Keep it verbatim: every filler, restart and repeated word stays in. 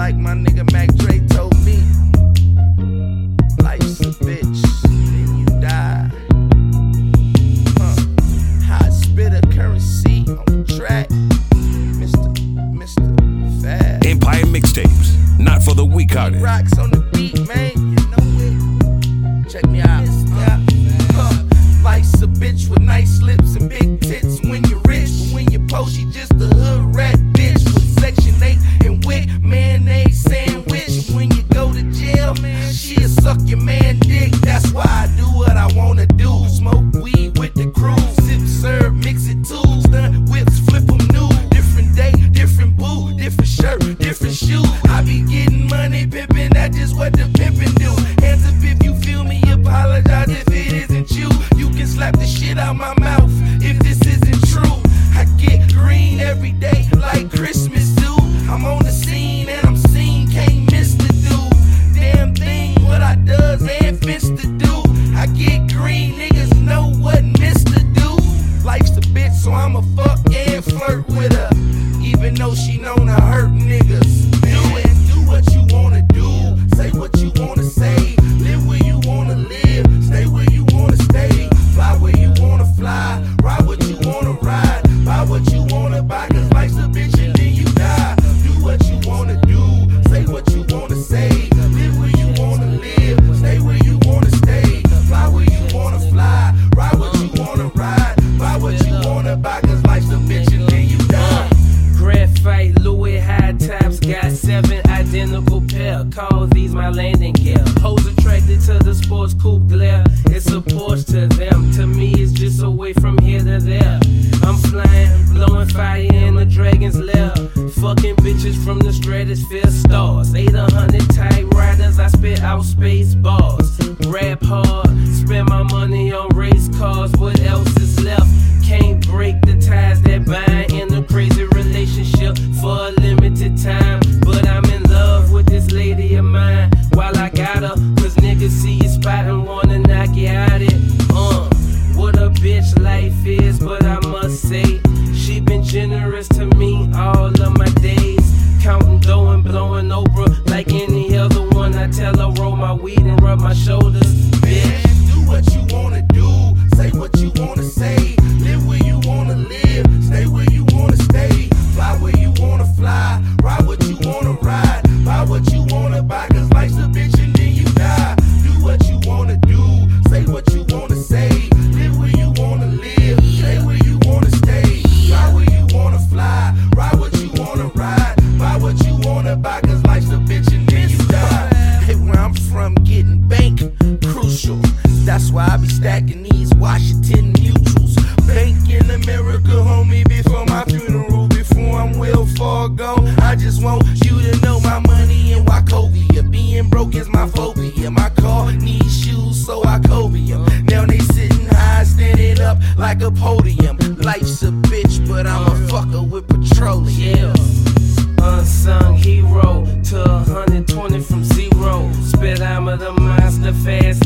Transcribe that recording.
like my nigga Mac Dre told me. Life's a bitch, then you die. Uh, hot spitter currency on the track. Mister Mister Fab. Empire Mixtapes, not for the weak-hearted. Rocks on the beat, man. You know it. Check me out. Uh, life's a bitch with nice lips and big tits when you're rich. But when you post, she just a hood rat bitch with Section eight and wick mayonnaise sandwich. When you go to jail, man, she'll suck your man dick. That's why I do what I wanna do. Smoke weed with the crew. Sip, serve, mix it too. Stunt whips, flip them new. Different day, different boo. Different shirt, different shoe. I be getting money pimpin', that's just what the pimpin' do. Hands up if you feel me, apologize if it isn't you. You can slap the shit out my mouth if this isn't true. I get green every day like Christmas do. I'm on the scene and I'm seen, can't miss the dude. Damn thing what I does and fits to do. I get green, niggas know what Mister do. Life's a bitch, so I'ma fuck and flirt with her, even though she known to hurt niggas. Do it, do what you wanna do, say what you wanna say, live where you wanna live, stay where you wanna stay, fly where you wanna fly, ride what you wanna ride, buy what you wanna buy, cause life's a bitch and then you die. Do what you wanna do, say what you wanna say, live where you wanna live, stay where you wanna stay, fly where you wanna fly, ride what you wanna ride, buy what you wanna buy, cause life's a bitch and then you die. Graphite, Louis high tops, got seven identical pair. Call these my landing gear. Hoes attracted to the sports coupe glare. It's a Porsche to them. To me, it's just a way from here to there. I'm flying, blowing fire in the dragon's lair. Fucking bitches from the stratosphere stars. eight hundred type riders, I spit out space bars. Rap hard, spend my money on race cars. What else is left? Can't break the ties that bind in a crazy relationship for a limited time. But I'm in love with this lady of mine while I got her, cause niggas see your spot and wanna knock you out it. Uh, what a bitch life is, but I must say, she been generous to me all of my days. Counting dough and blowing Oprah like any other one. I tell her roll my weed and rub my shoulders. Bitch, do what you wanna do, say what you wanna say, live where you wanna live, stay where you wanna stay, fly where you wanna fly, ride what you wanna ride, buy what you wanna buy, cause life's a bitch and then you die. Do what you wanna do, say what you wanna say, live where you wanna live, stay where you wanna stay, fly where you wanna fly, ride what you wanna ride, buy what you wanna buy, cause life's a bitch and then you die. Hey, where I'm from, getting bank crucial. That's why I be stacking these Washington mutuals. Bank in America, homie, before my funeral, before I'm well far gone. I just want you to know my money in Wachovia. Being broke is my phobia. My car needs shoes, so I Covium. Now they sitting high, standing up like a podium. Life's a bitch, but I'm a fucker with petroleum. Unsung hero to one hundred twenty from zero. Speedometer monster fast